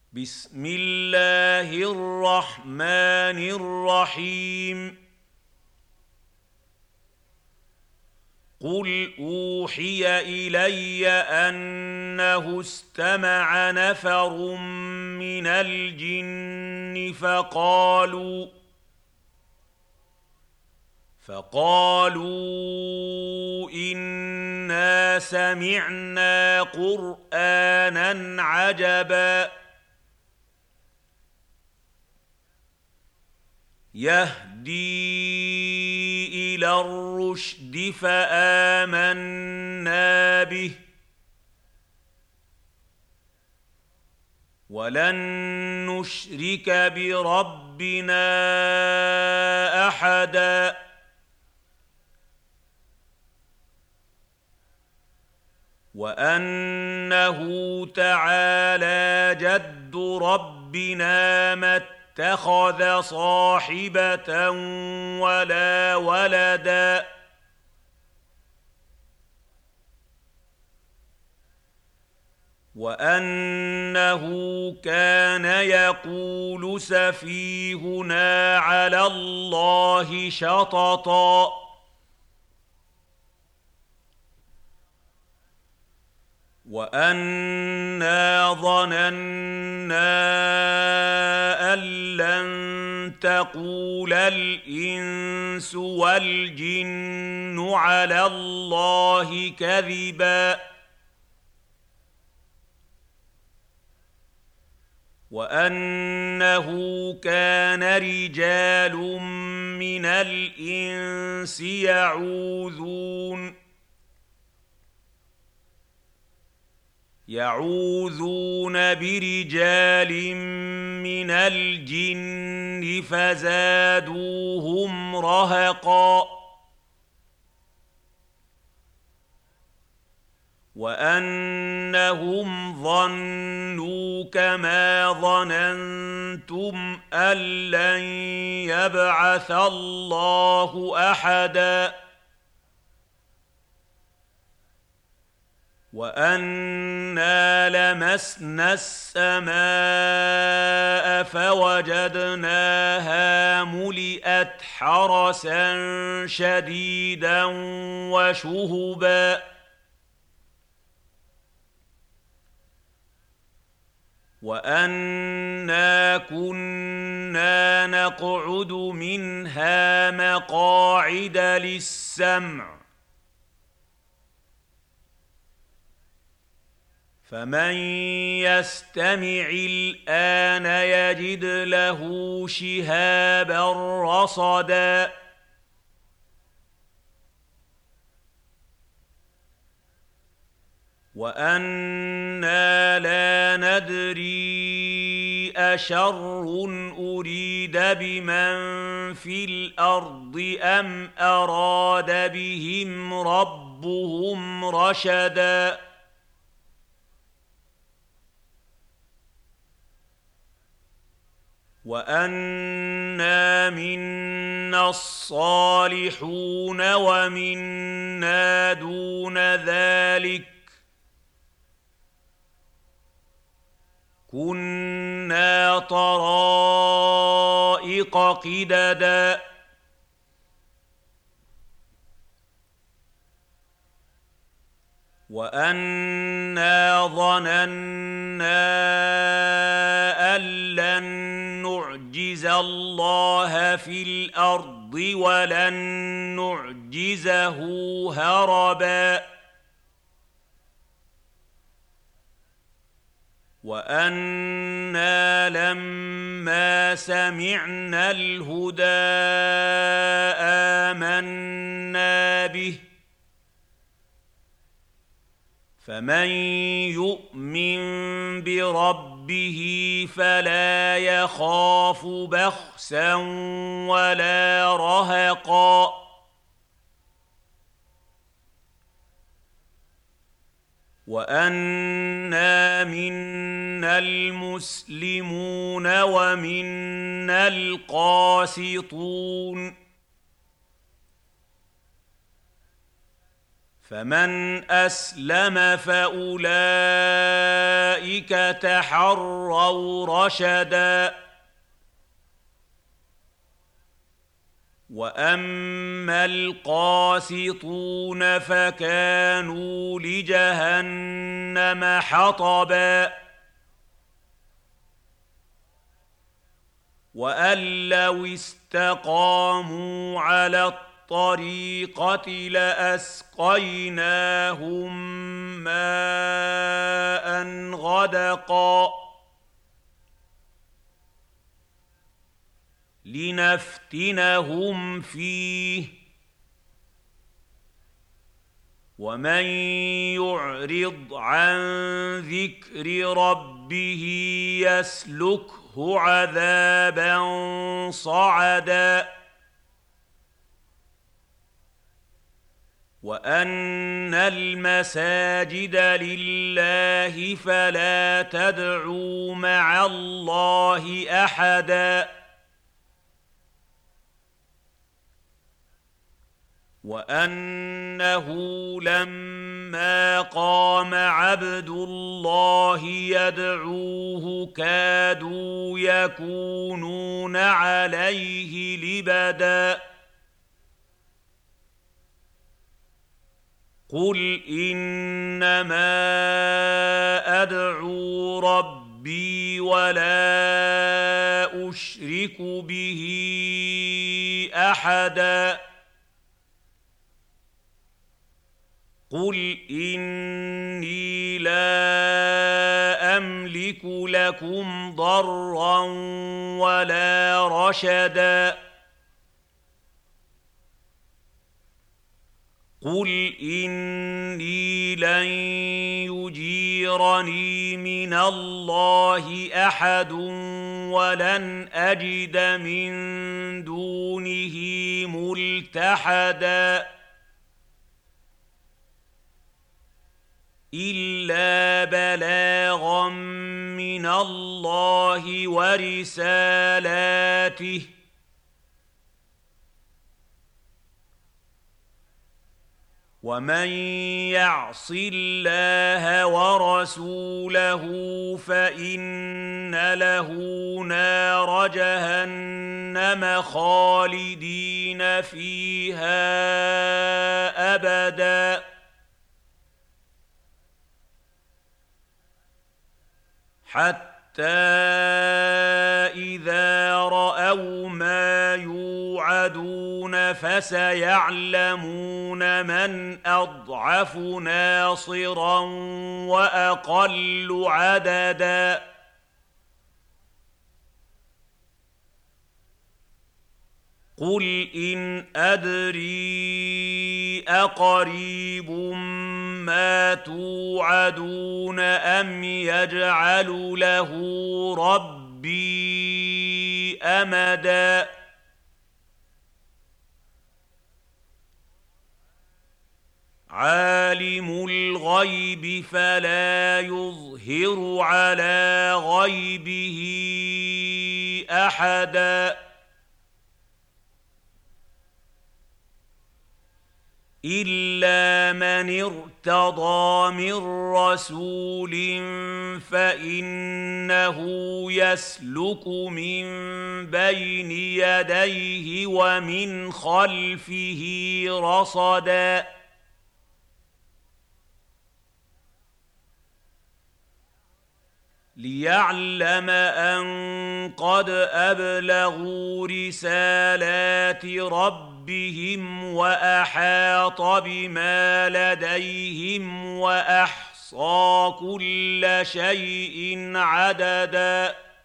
بسم الله الرحمن الرحيم قل أوحي إلي أنه استمع نفر من الجن فقالوا إنا سمعنا قرآنا عجبا يهدي إلى الرشد فآمنا به ولن نشرك بربنا أحدا وأنه تعالى جد ربنا ما اتخذ صاحبة ولا ولدا وأنه كان يقول سفيهنا على الله شططا وأنا ظننا أن لن تقول الإنس والجن على الله كذبا وأنه كان رجال من الإنس يعوذون برجال من الجن فزادوهم رهقا وأنهم ظنوا كما ظننتم أن لن يبعث الله أحدا وأنا لمسنا السماء فوجدناها ملئت حرسا شديدا وشهبا وأنا كنا نقعد منها مقاعد للسمع فمن يستمع الآن يجد له شهابا رصدا وأنا لا ندري أشر أريد بمن في الأرض أم أراد بهم ربهم رشدا وأنا منا الصالحون ومنا دون ذلك كنا طرائق قددا وأنا ظننا أن لن نعجز الله في الأرض ولن نعجزه هربا وأنا لما سمعنا الهدى آمنا به فمن يؤمن بربه فلا يخاف بخسا ولا رهقا وأنا منا المسلمون ومنا القاسطون فمن أسلم فأولئك تحروا رشدا وأما القاسطون فكانوا لجهنم حطبا وأن لو استقاموا على الطريقة لأسقيناهم ماء غدقا لنفتنهم فيه ومن يعرض عن ذكر ربه يسلكه عذابا صعدا وأن المساجد لله فلا تدعوا مع الله أحدا وأنه لما قام عبد الله يدعوه كادوا يكونون عليه لبدا قل إنما أدعو ربي ولا أشرك به أحدا قل إني لا أملك لكم ضرا ولا رشدا قل إني لن يجيرني من الله أحد ولن أجد من دونه ملتحدا إلا بلاغا من الله ورسالاته ومن يعص الله ورسوله فإن له نار جهنم خالدين فيها أبدا حتى إذا رأوا ما يوعدون فسيعلمون من أضعف ناصرا وأقل عددا قل إن أدري أقريب ما توعدون أم يجعل له ربي أمدا عالم الغيب فلا يظهر على غيبه أحدا إلا من ارتضى من رسول فإنه يسلك من بين يديه ومن خلفه رصدا ليعلم أن قد أبلغوا رسالات ربهم وأحاط بما لديهم وأحصى كل شيء عددا